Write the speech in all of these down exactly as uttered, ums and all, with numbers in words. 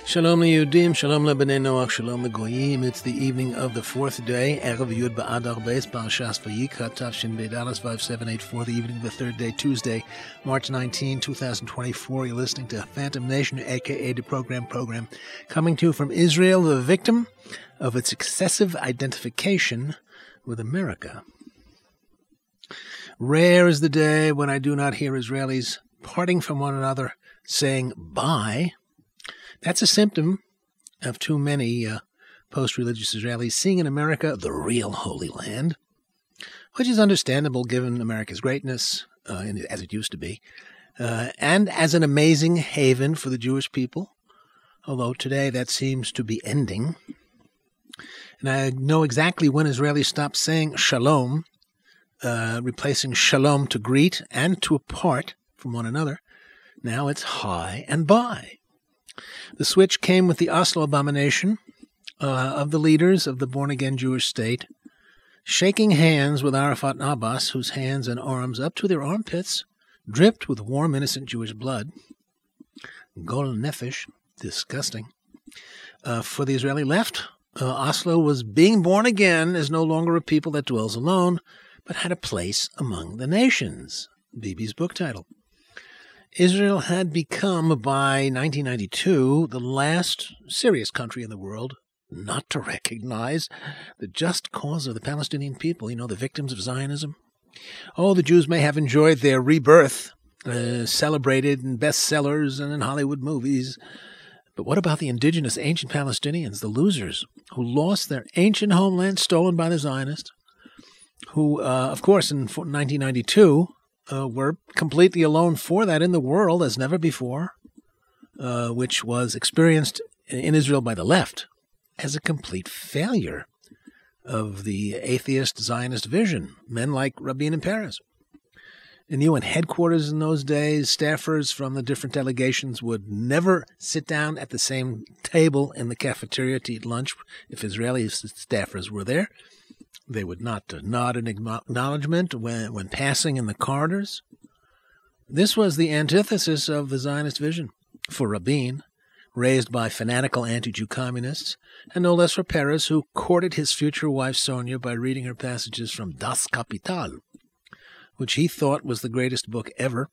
Shalom liyudim, shalom lebnei Noach, shalom legoyim. It's the evening of the fourth day, Erev Yud Ba'adar Beis, Parashas Vayikra, Tavshin Beis Aleph five seven eight four, the evening of the third day, Tuesday, March nineteenth, twenty twenty-four. You're listening to Phantom Nation, a k a the program program, coming to you from Israel, the victim of its excessive identification with America. Rare is the day when I do not hear Israelis parting from one another, saying bye. That's a symptom of too many uh, post-religious Israelis seeing in America the real Holy Land, which is understandable given America's greatness, uh, as it used to be, uh, and as an amazing haven for the Jewish people, although today that seems to be ending. And I know exactly when Israelis stopped saying shalom, uh, replacing shalom to greet and to apart from one another. Now it's hi and bye. The switch came with the Oslo abomination uh, of the leaders of the born-again Jewish state, shaking hands with Arafat and Abbas, whose hands and arms up to their armpits dripped with warm, innocent Jewish blood. Gol nefesh, disgusting. Uh, for the Israeli left, uh, Oslo was being born again as no longer a people that dwells alone, but had a place among the nations. Bibi's book title. Israel had become, by nineteen ninety-two, the last serious country in the world not to recognize the just cause of the Palestinian people, you know, the victims of Zionism. Oh, the Jews may have enjoyed their rebirth, uh, celebrated in bestsellers and in Hollywood movies, but what about the indigenous ancient Palestinians, the losers, who lost their ancient homeland stolen by the Zionists, who, uh, of course, in nineteen ninety-two... Uh, were completely alone for that in the world as never before, uh, which was experienced in Israel by the left as a complete failure of the atheist Zionist vision, men like Rabin and Peres. In U N headquarters in those days, staffers from the different delegations would never sit down at the same table in the cafeteria to eat lunch if Israeli staffers were there. They would not nod in acknowledgement when, when passing in the corridors. This was the antithesis of the Zionist vision for Rabin, raised by fanatical anti-Jew communists, and no less for Peres, who courted his future wife Sonia by reading her passages from Das Kapital, which he thought was the greatest book ever.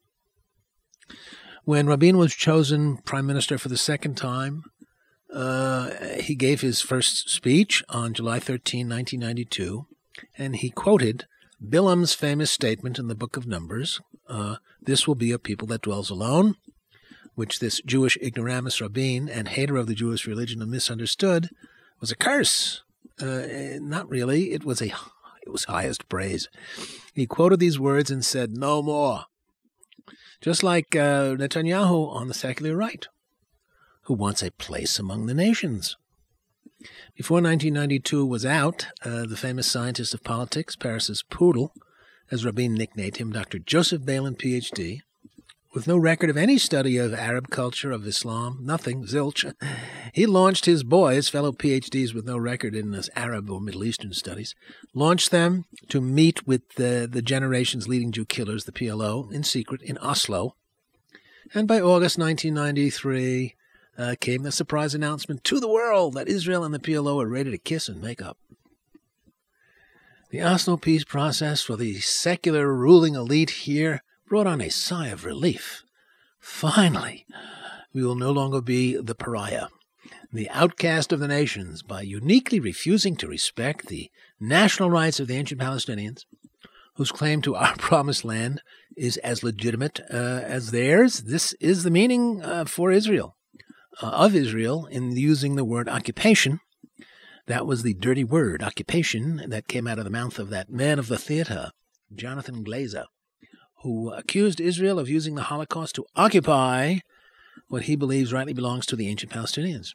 When Rabin was chosen prime minister for the second time, Uh, he gave his first speech on July thirteenth, nineteen ninety-two, and he quoted Bilam's famous statement in the Book of Numbers, uh, "This will be a people that dwells alone," which this Jewish ignoramus Rabin and hater of the Jewish religion and misunderstood was a curse. Uh, not really. It was a it was highest praise. He quoted these words and said, "No more." Just like uh, Netanyahu on the secular right, who wants a place among the nations. Before nineteen ninety-two was out, uh, the famous scientist of politics, Peres's poodle, as Rabin nicknamed him, Doctor Joseph Balin, P H D, with no record of any study of Arab culture, of Islam, nothing, zilch, he launched his boys, fellow P H Ds with no record in this Arab or Middle Eastern studies, launched them to meet with the, the generation's leading Jew killers, the P L O, in secret in Oslo. And by August nineteen ninety-three, Uh, came the surprise announcement to the world that Israel and the P L O are ready to kiss and make up. The Oslo peace process for the secular ruling elite here brought on a sigh of relief. Finally, we will no longer be the pariah, the outcast of the nations, by uniquely refusing to respect the national rights of the ancient Palestinians, whose claim to our promised land is as legitimate uh, as theirs. This is the meaning uh, for Israel. Uh, of Israel in using the word occupation. That was the dirty word, occupation, that came out of the mouth of that man of the theater, Jonathan Glazer, who accused Israel of using the Holocaust to occupy what he believes rightly belongs to the ancient Palestinians.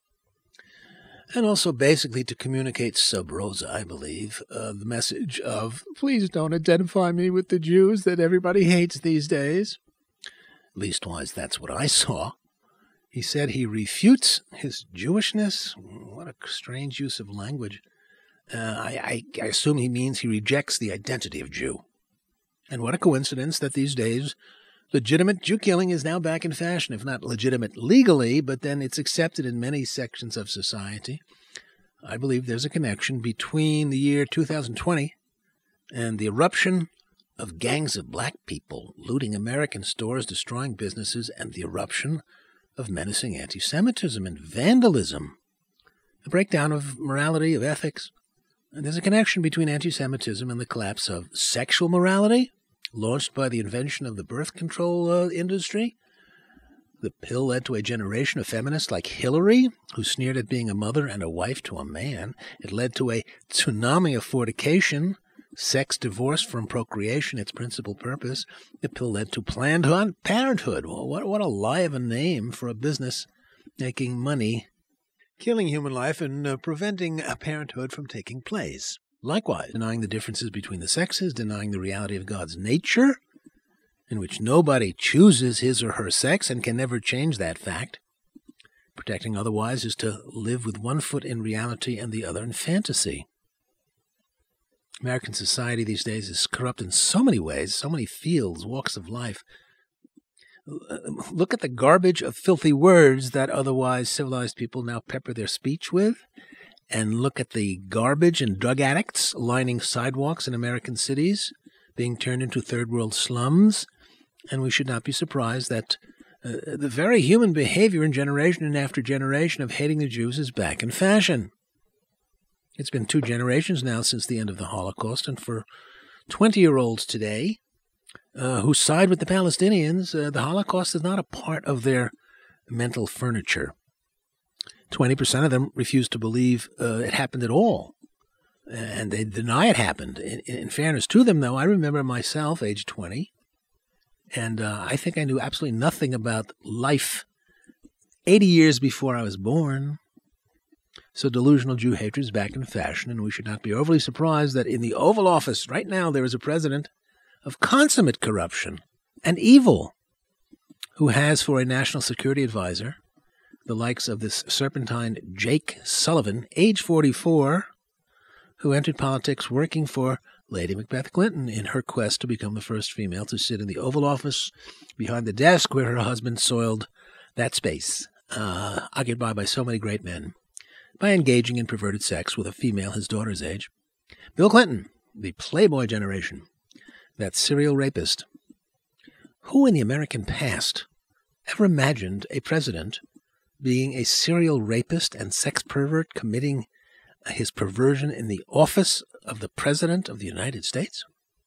And also basically to communicate sub rosa, I believe, uh, the message of, please don't identify me with the Jews that everybody hates these days. Leastwise, that's what I saw. He said he refutes his Jewishness. What a strange use of language. Uh, I, I, I assume he means he rejects the identity of Jew. And what a coincidence that these days Legitimate Jew killing is now back in fashion, if not legitimate legally, but then it's accepted in many sections of society. I believe there's a connection between the year two thousand twenty and the eruption of gangs of black people looting American stores, destroying businesses, and the eruption of menacing anti-Semitism and vandalism. A breakdown of morality, of ethics. And there's a connection between anti-Semitism and the collapse of sexual morality, launched by the invention of the birth control uh, industry. The pill led to a generation of feminists like Hillary, who sneered at being a mother and a wife to a man. It led to a tsunami of fornication, sex divorced from procreation, its principal purpose. The pill led to Planned Parenthood. Well, what, what a lie of a name for a business making money, killing human life, and uh, preventing a parenthood from taking place. Likewise, denying the differences between the sexes, denying the reality of God's nature, in which nobody chooses his or her sex and can never change that fact. Protecting otherwise is to live with one foot in reality and the other in fantasy. American society these days is corrupt in so many ways, so many fields, walks of life. Look at the garbage of filthy words that otherwise civilized people now pepper their speech with. And look at the garbage and drug addicts lining sidewalks in American cities, being turned into third world slums. And we should not be surprised that uh, the very human behavior in generation and after generation of hating the Jews is back in fashion. It's been two generations now since the end of the Holocaust, and for twenty-year-olds today uh, who side with the Palestinians, uh, the Holocaust is not a part of their mental furniture. twenty percent of them refuse to believe uh, it happened at all, and they deny it happened. In, in fairness to them, though, I remember myself, age twenty, and uh, I think I knew absolutely nothing about life eighty years before I was born. So delusional Jew hatred is back in fashion, and we should not be overly surprised that in the Oval Office right now there is a president of consummate corruption and evil who has for a national security advisor the likes of this serpentine Jake Sullivan, age forty-four, who entered politics working for Lady Macbeth Clinton in her quest to become the first female to sit in the Oval Office behind the desk where her husband soiled that space, uh, occupied by so many great men, by engaging in perverted sex with a female his daughter's age. Bill Clinton, the Playboy generation, that serial rapist. Who in the American past ever imagined a president being a serial rapist and sex pervert committing his perversion in the office of the President of the United States?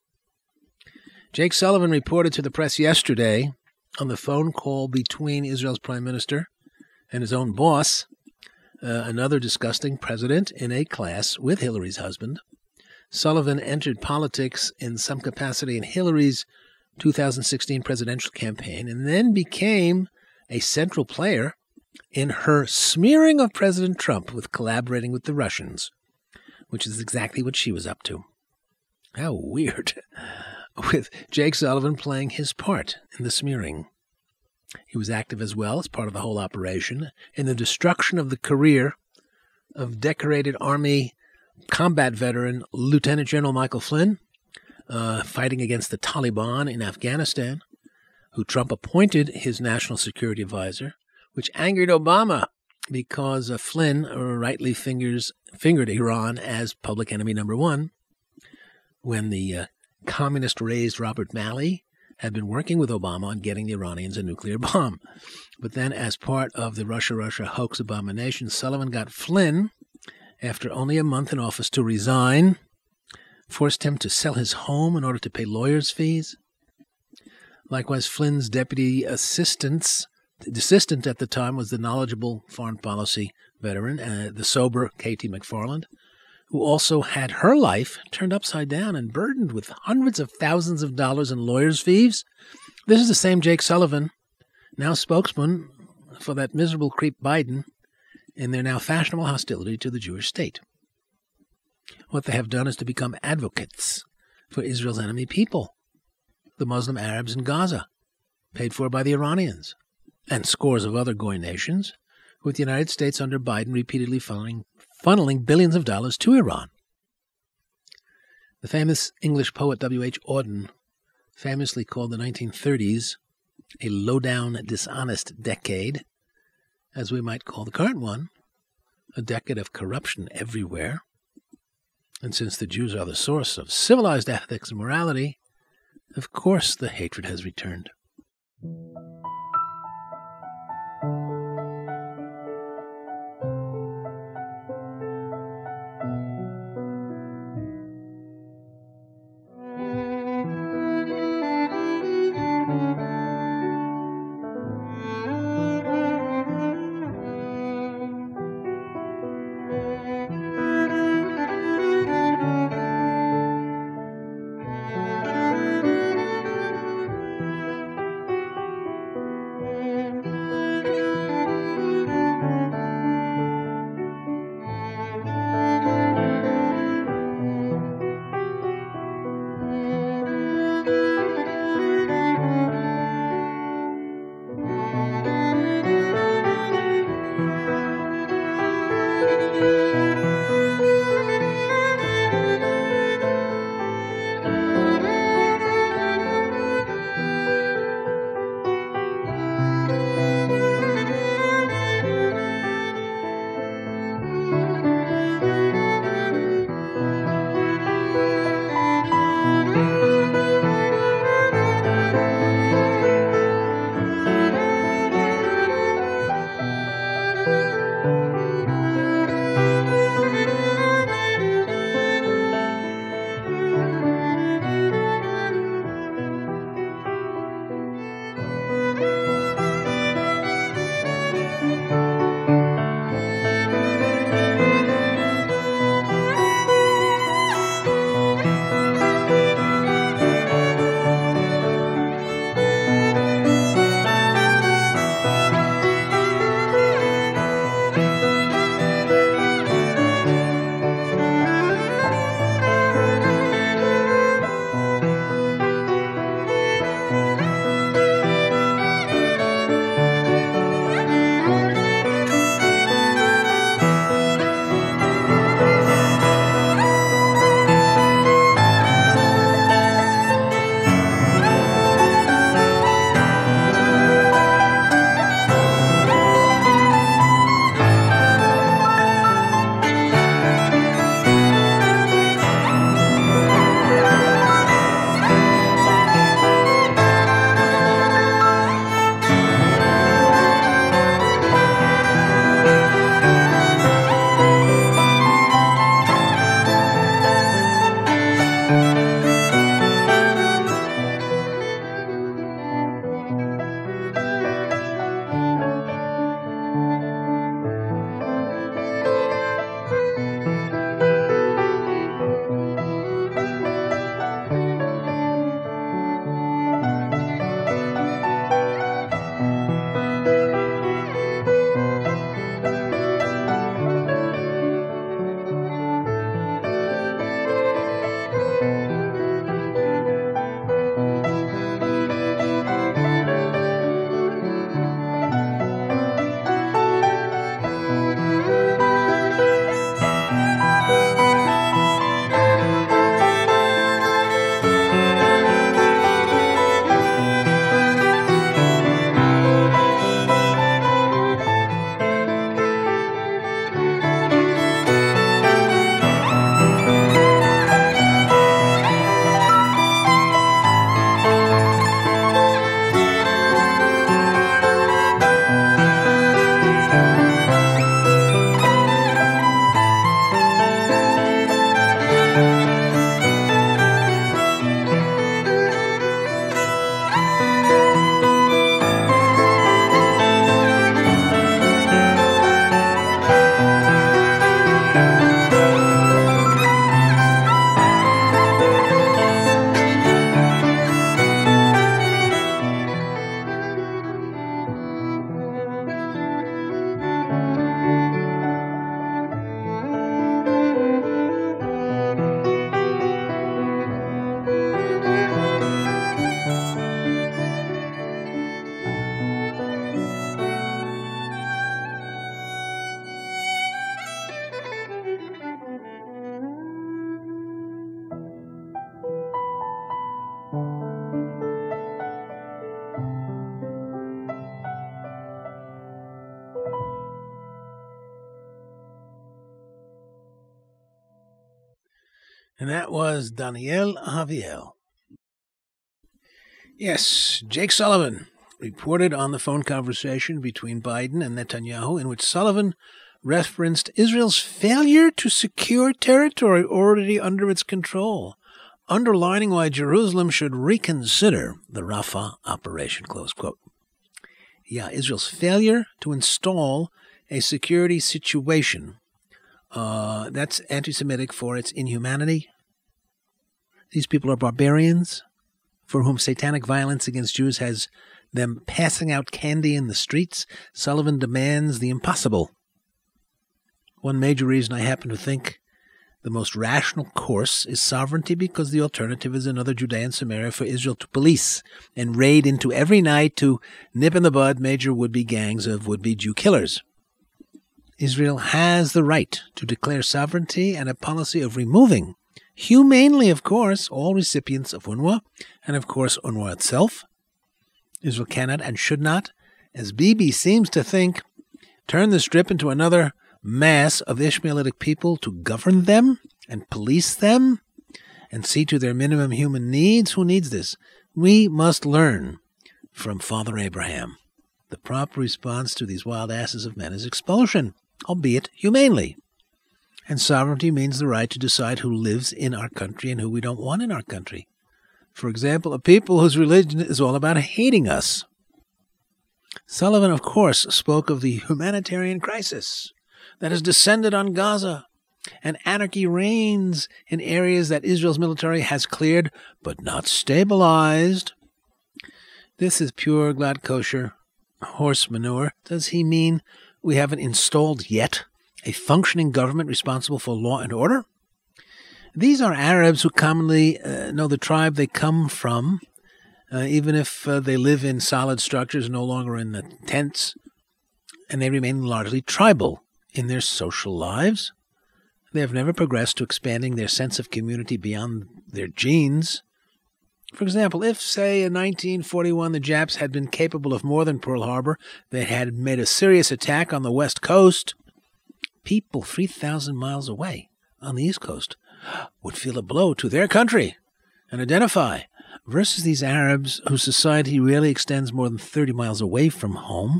Jake Sullivan reported to the press yesterday on the phone call between Israel's prime minister and his own boss, uh, another disgusting president in a class with Hillary's husband. Sullivan entered politics in some capacity in Hillary's two thousand sixteen presidential campaign and then became a central player in her smearing of President Trump with collaborating with the Russians, which is exactly what she was up to. How weird, with Jake Sullivan playing his part in the smearing. He was active as well as part of the whole operation in the destruction of the career of decorated Army combat veteran Lieutenant General Michael Flynn, uh, fighting against the Taliban in Afghanistan, who Trump appointed his national security advisor, which angered Obama because uh, Flynn rightly fingers, fingered Iran as public enemy number one when the uh, communist-raised Robert Malley had been working with Obama on getting the Iranians a nuclear bomb. But then, as part of the Russia-Russia hoax abomination, Sullivan got Flynn, after only a month in office, to resign, forced him to sell his home in order to pay lawyers' fees. Likewise, Flynn's deputy assistants, the assistant at the time was the knowledgeable foreign policy veteran, uh, the sober K T McFarland, who also had her life turned upside down and burdened with hundreds of thousands of dollars in lawyers' fees. This is the same Jake Sullivan, now spokesman for that miserable creep Biden, in their now fashionable hostility to the Jewish state. What they have done is to become advocates for Israel's enemy people, the Muslim Arabs in Gaza, paid for by the Iranians, and scores of other Goy nations, with the United States under Biden repeatedly funneling, funneling billions of dollars to Iran. The famous English poet W H Auden famously called the nineteen thirties a low-down, dishonest decade, as we might call the current one, a decade of corruption everywhere. And since the Jews are the source of civilized ethics and morality, of course the hatred has returned. was Daniel Javier. Yes, Jake Sullivan reported on the phone conversation between Biden and Netanyahu, in which Sullivan referenced Israel's failure to secure territory already under its control, underlining why Jerusalem should reconsider the Rafah operation, close quote. Yeah, Israel's failure to install a security situation, uh, that's anti-Semitic for its inhumanity. These people are barbarians for whom satanic violence against Jews has them passing out candy in the streets. Sullivan demands the impossible. One major reason I happen to think the most rational course is sovereignty, because the alternative is another Judea and Samaria for Israel to police and raid into every night to nip in the bud major would-be gangs of would-be Jew killers. Israel has the right to declare sovereignty and a policy of removing, humanely of course, all recipients of UNRWA, and of course UNRWA itself. Israel cannot and should not, as Bibi seems to think, turn the Strip into another mass of Ishmaelitic people to govern them and police them and see to their minimum human needs. Who needs this? We must learn from Father Abraham. The proper response to these wild asses of men is expulsion, albeit humanely. And sovereignty means the right to decide who lives in our country and who we don't want in our country. For example, a people whose religion is all about hating us. Sullivan, of course, spoke of the humanitarian crisis that has descended on Gaza, and anarchy reigns in areas that Israel's military has cleared but not stabilized. This is pure, glad kosher horse manure. Does he mean we haven't installed yet a functioning government responsible for law and order? These are Arabs who commonly uh, know the tribe they come from, uh, even if uh, they live in solid structures, no longer in the tents, and they remain largely tribal in their social lives. They have never progressed to expanding their sense of community beyond their genes. For example, if, say, in nineteen forty-one the Japs had been capable of more than Pearl Harbor, they had made a serious attack on the West Coast, people three thousand miles away on the East Coast would feel a blow to their country and identify, versus these Arabs whose society rarely extends more than thirty miles away from home.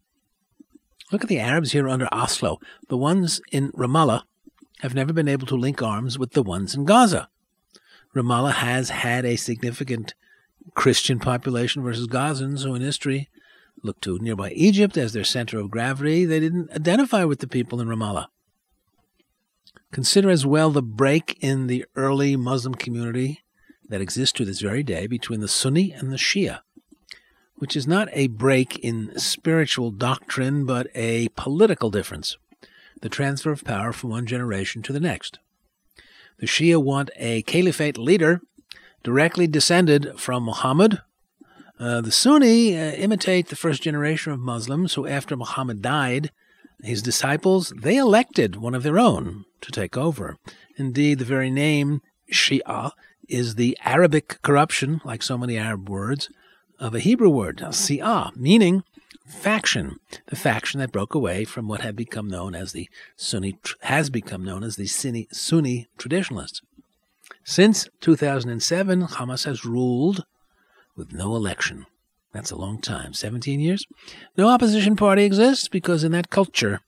Look at the Arabs here under Oslo. The ones in Ramallah have never been able to link arms with the ones in Gaza. Ramallah has had a significant Christian population versus Gazans who in history looked to nearby Egypt as their center of gravity. They didn't identify with the people in Ramallah. Consider as well the break in the early Muslim community that exists to this very day between the Sunni and the Shia, which is not a break in spiritual doctrine, but a political difference, the transfer of power from one generation to the next. The Shia want a caliphate leader directly descended from Muhammad. Uh, the Sunni uh, imitate the first generation of Muslims who, after Muhammad died, his disciples, they elected one of their own to take over. Indeed, the very name Shia is the Arabic corruption, like so many Arab words, of a Hebrew word, si'ah, meaning faction, the faction that broke away from what had become known as the Sunni, has become known as the Sunni, Sunni traditionalists. Since two thousand seven, Hamas has ruled with no election. That's a long time, seventeen years. No opposition party exists because in that culture,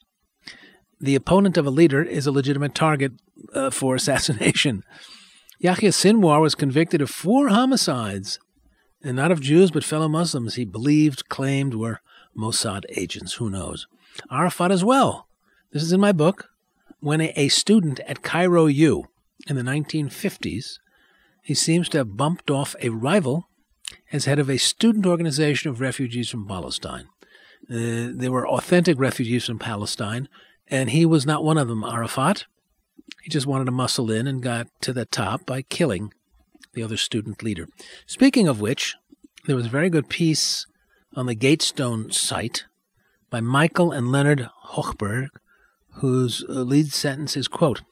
the opponent of a leader is a legitimate target uh, for assassination. Yahya Sinwar was convicted of four homicides, and not of Jews, but fellow Muslims he believed, claimed were Mossad agents. Who knows? Arafat as well. This is in my book. When a, a student at Cairo U in the nineteen fifties, he seems to have bumped off a rival as head of a student organization of refugees from Palestine. Uh, they were authentic refugees from Palestine, and he was not one of them, Arafat. He just wanted to muscle in and got to the top by killing the other student leader. Speaking of which, there was a very good piece on the Gatestone site by Michael and Leonard Hochberg, whose lead sentence is, quote,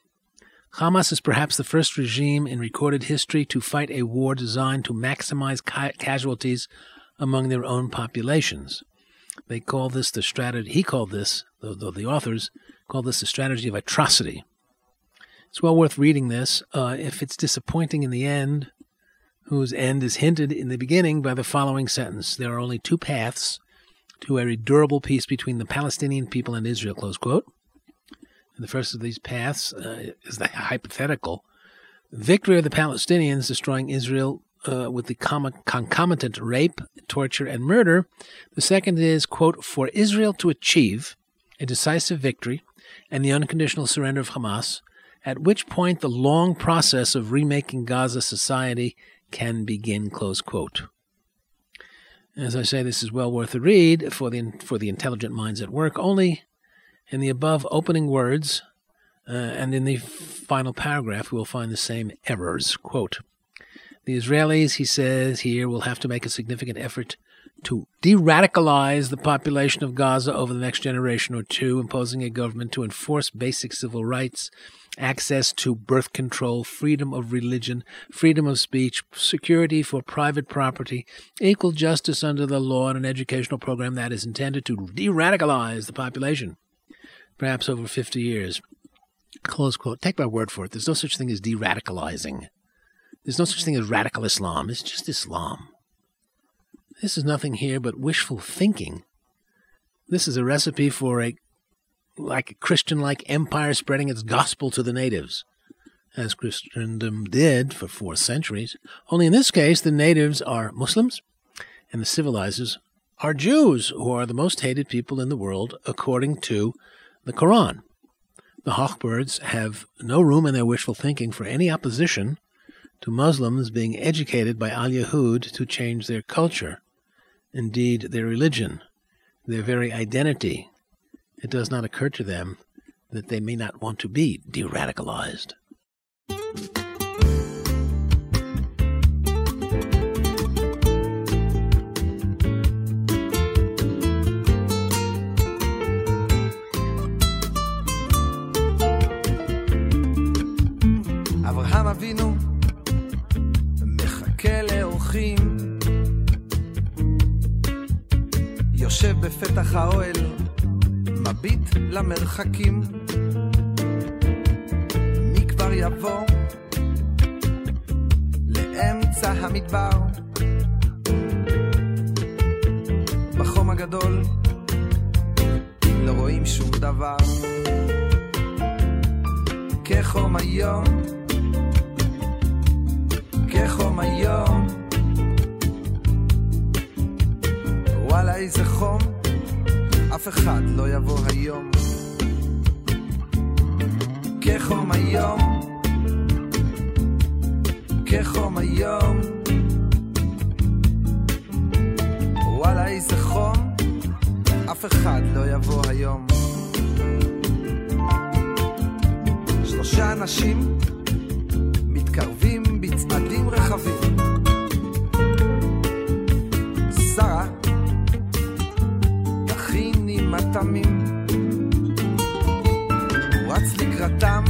Hamas is perhaps the first regime in recorded history to fight a war designed to maximize ca- casualties among their own populations. They call this the strategy, he called this, the, the, the authors called this the strategy of atrocity. It's well worth reading this. Uh, if it's disappointing in the end, whose end is hinted in the beginning by the following sentence, there are only two paths to a durable peace between the Palestinian people and Israel, close quote. And the first of these paths uh, is the hypothetical victory of the Palestinians destroying Israel uh, with the com- concomitant rape, torture, and murder. The second is, quote, for Israel to achieve a decisive victory and the unconditional surrender of Hamas, at which point the long process of remaking Gaza society can begin, close quote. As I say, this is well worth a read for the for the intelligent minds at work. Only in the above opening words uh, and in the final paragraph, we will find the same errors. Quote, the Israelis, he says here, will have to make a significant effort to de-radicalize the population of Gaza over the next generation or two, imposing a government to enforce basic civil rights, access to birth control, freedom of religion, freedom of speech, security for private property, equal justice under the law, and an educational program that is intended to de-radicalize the population, perhaps over fifty years. Close quote. Take my word for it. There's no such thing as de-radicalizing. There's no such thing as radical Islam. It's just Islam. This is nothing here but wishful thinking. This is a recipe for a like a Christian-like empire spreading its gospel to the natives, as Christendom did for four centuries. Only in this case, the natives are Muslims, and the civilizers are Jews, who are the most hated people in the world, according to the Quran. The Hawkbirds have no room in their wishful thinking for any opposition to Muslims being educated by Al-Yahud to change their culture, indeed their religion, their very identity. It does not occur to them that they may not want to be de-radicalized. אברהם אבינו מחכה לאורחים, יושב בפתח האוהל, מביט למרחקים, מי כבר יבוא לאמצע המדבר, בחום הגדול לא רואים שום דבר, כחום היום, כחום היום, וואלה איזה חום, אף אחד לא יבוא היום, כחום היום, כחום היום, וואלה איזה חום, אף אחד לא יבוא היום. שלושה אנשים מתקרבים בצעדים רחבים, שרה תכיני מטעמים, הוא רץ לקראתם,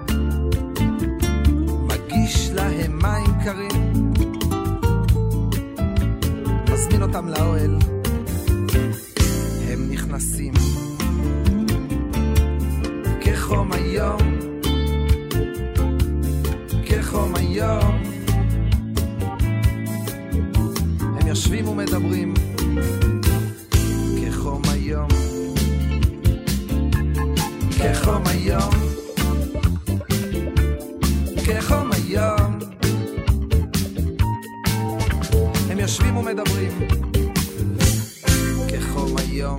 מגיש להם מים קרים, מזמין אותם לאוהל, הם נכנסים, כחום היום, כחום היום, הם יושבים ומדברים, כחום היום, כחום היום, כחום היום, הם יושבים ומדברים, כחום היום.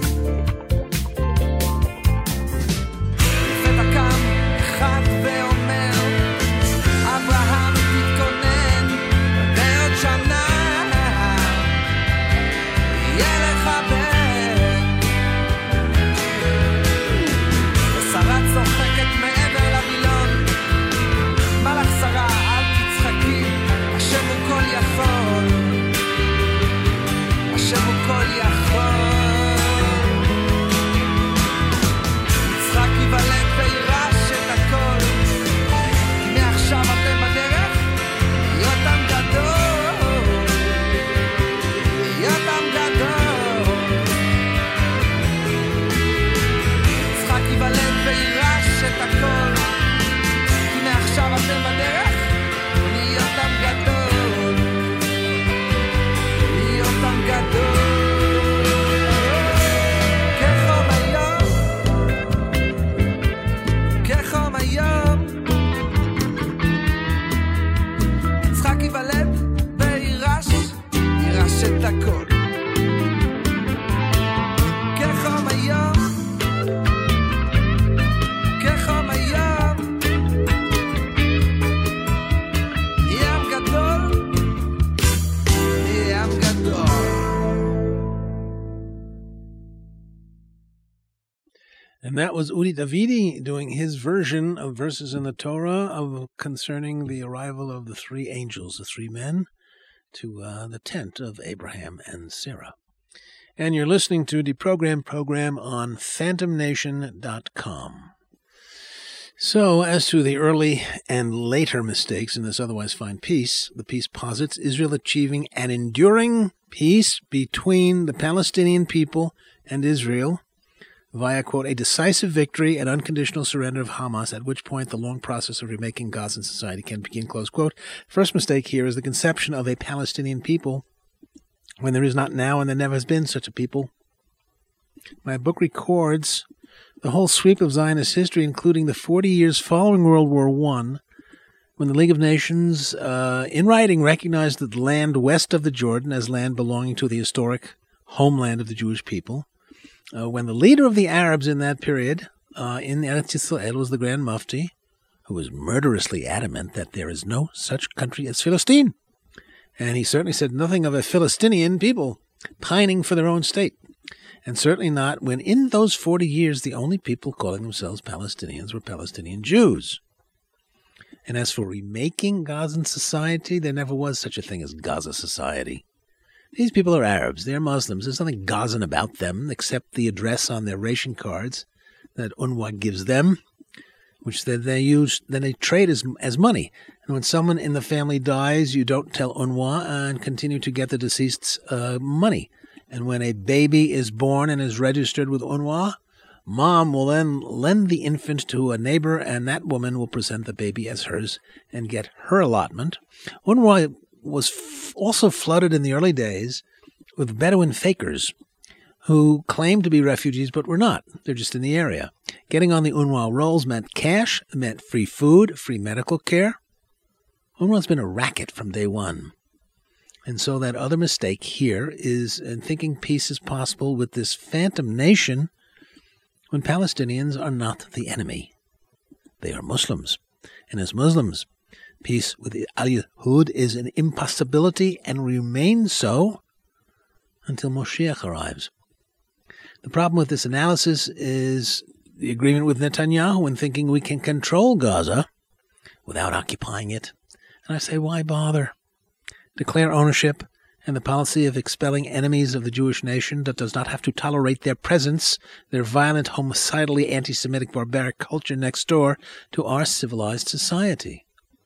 לפתע קם אחד ואומר, אברהם תתכונן, בעוד שנה יהיה לך בן. ושרה צוחקת מעבר לבילון, מלך שרה אל תצחקי, השם הוא כל יכול, השם הוא כל יכול. That was Udi Davidi doing his version of verses in the Torah of concerning the arrival of the three angels, the three men, to uh, the tent of Abraham and Sarah. And you're listening to the program program on phantom nation dot com. So, as to the early and later mistakes in this otherwise fine piece, the piece posits Israel achieving an enduring peace between the Palestinian people and Israel via, quote, a decisive victory and unconditional surrender of Hamas, at which point the long process of remaking Gazan society can begin, close quote. First mistake here is the conception of a Palestinian people when there is not now and there never has been such a people. My book records the whole sweep of Zionist history, including the forty years following World War One, when the League of Nations, uh, in writing, recognized the land west of the Jordan as land belonging to the historic homeland of the Jewish people. Uh, when the leader of the Arabs in that period, uh, in Eretz Yisrael, was the Grand Mufti, who was murderously adamant that there is no such country as Philistine. And he certainly said nothing of a Philistinian people pining for their own state. And certainly not when in those forty years the only people calling themselves Palestinians were Palestinian Jews. And as for remaking Gazan society, there never was such a thing as Gaza society. These people are Arabs. They're Muslims. There's nothing Gazan about them except the address on their ration cards that UNRWA gives them, which they, they use, then they trade as as money. And when someone in the family dies, you don't tell UNRWA and continue to get the deceased's uh, money. And when a baby is born and is registered with UNRWA, mom will then lend the infant to a neighbor, and that woman will present the baby as hers and get her allotment. UNRWA was f- also flooded in the early days with Bedouin fakers who claimed to be refugees but were not. They're just in the area. Getting on the UNRWA rolls meant cash, meant free food, free medical care. UNRWA's been a racket from day one. And so that other mistake here is in thinking peace is possible with this phantom nation when Palestinians are not the enemy. They are Muslims. And as Muslims, peace with Al-Yahud is an impossibility and remains so until Moshiach arrives. The problem with this analysis is the agreement with Netanyahu in thinking we can control Gaza without occupying it. And I say, why bother? Declare ownership and the policy of expelling enemies of the Jewish nation that does not have to tolerate their presence, their violent, homicidally anti-Semitic barbaric culture next door to our civilized society.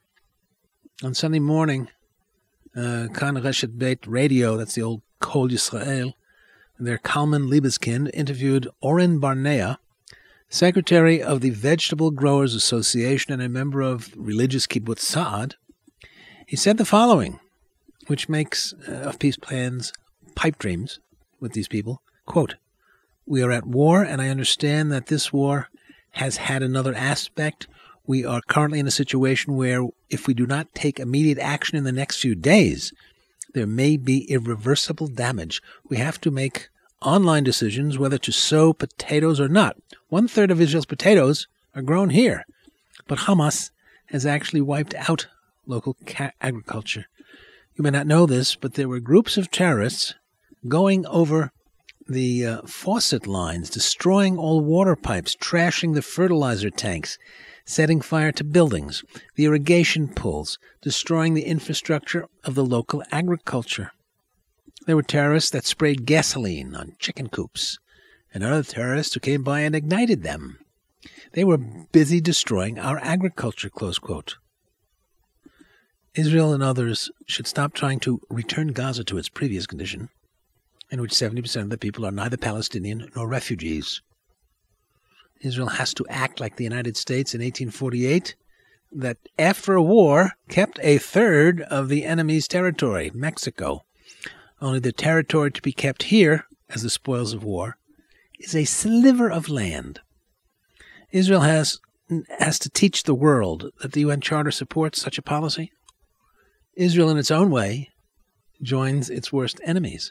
On Sunday morning, uh, Kan Reshet Beit Radio, that's the old Kol Yisrael, their Kalman Liebeskind interviewed Oren Barnea, secretary of the Vegetable Growers Association and a member of religious Kibbutz Saad. He said the following, which makes uh, of peace plans pipe dreams with these people. Quote, we are at war, and I understand that this war has had another aspect. We are currently in a situation where if we do not take immediate action in the next few days, there may be irreversible damage. We have to make online decisions whether to sow potatoes or not. One-third of Israel's potatoes are grown here, but Hamas has actually wiped out local ca- agriculture. You may not know this, but there were groups of terrorists going over the uh, faucet lines, destroying all water pipes, trashing the fertilizer tanks, setting fire to buildings, the irrigation pools, destroying the infrastructure of the local agriculture. There were terrorists that sprayed gasoline on chicken coops, and other terrorists who came by and ignited them. They were busy destroying our agriculture, close quote. Israel and others should stop trying to return Gaza to its previous condition, in which seventy percent of the people are neither Palestinian nor refugees. Israel has to act like the United States in eighteen forty-eight, that after a war kept a third of the enemy's territory, Mexico. Only the territory to be kept here, as the spoils of war, is a sliver of land. Israel has, has to teach the world that the U N Charter supports such a policy. Israel, in its own way, joins its worst enemies.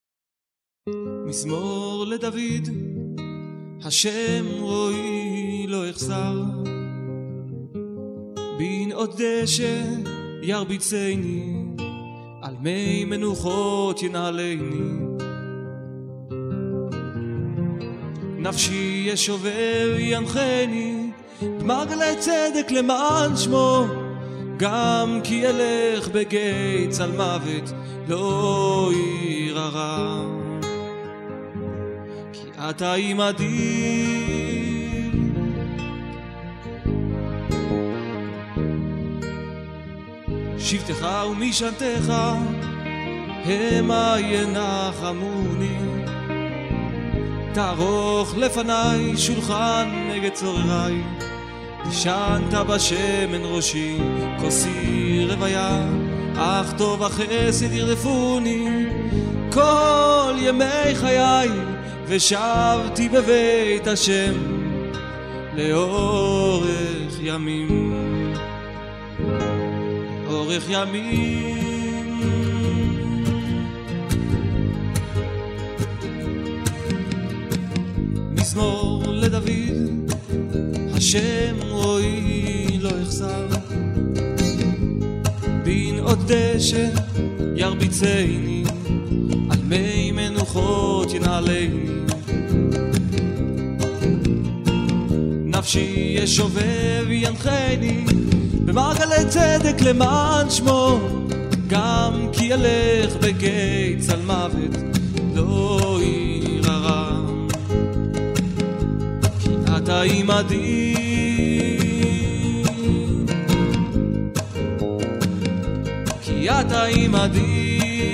מזמור לדוד, השם רואי לא יחסר, בנאות דשא ירביצני, על מי מנוחות ינעלני. נפשי ישובב ינחני במעגלי צדק למען שמו, גם כי ילך בגיא צל מוות לא ירא, כי אתה עמדי. שבטך ומשענתך המה ינחמוני, תערוך לפניי שולחן נגד צורריי, ישנת בשמן ראשי כוסי רוויה, אך טוב החסד ירדפוני כל ימי חיי, ושבתי בבית השם לאורך ימים, אורך ימים. מזמור לדוד, השם רואי לא יחסר, בין עוד דשא ירביצני, על מי מנוחות ינעלני, נפשי ישובב ינחני במעגלי צדק למען שמו, גם כי ילך בגיא צל מוות לא ירא, כי אתה עמדי. כי אתה עמדי.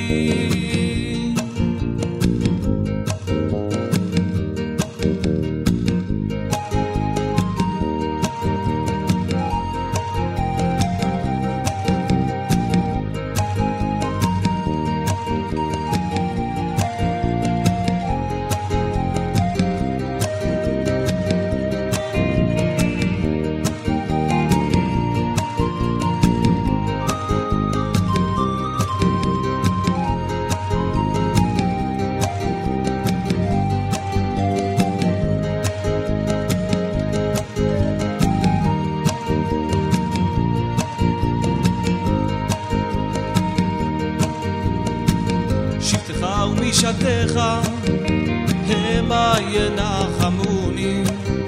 משענתך המה ינחמוני,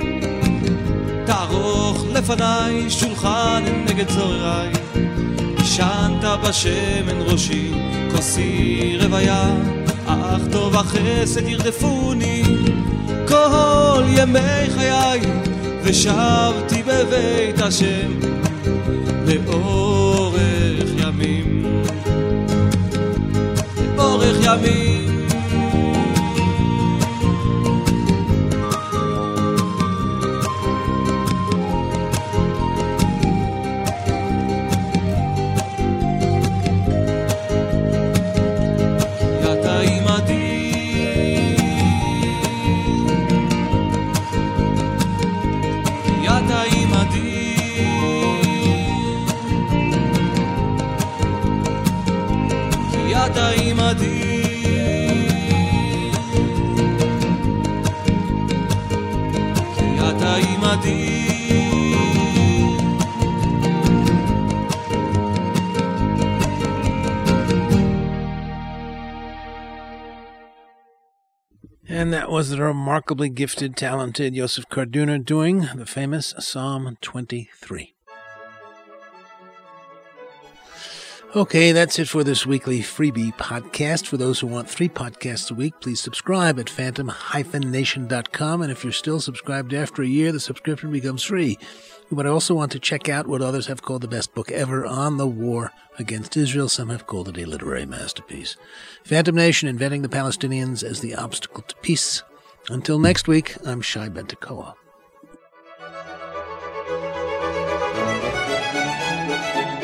תערוך לפניי שולחן נגד צורריי, ישנת בשמן ראשי כוסי רוויה, אך טוב החסד ירדפוני כל ימי חיי, ושבתי בבית השם לאורך ימים, לאורך ימים. And that was the remarkably gifted, talented Yosef Karduner doing the famous Psalm twenty-three. Okay, that's it for this weekly freebie podcast. For those who want three podcasts a week, please subscribe at phantom dash nation dot com. And if you're still subscribed after a year, the subscription becomes free. But I also want to check out what others have called the best book ever on the war against Israel. Some have called it a literary masterpiece. Phantom Nation, Inventing the Palestinians as the Obstacle to Peace. Until next week, I'm Shai Ben Tekoa.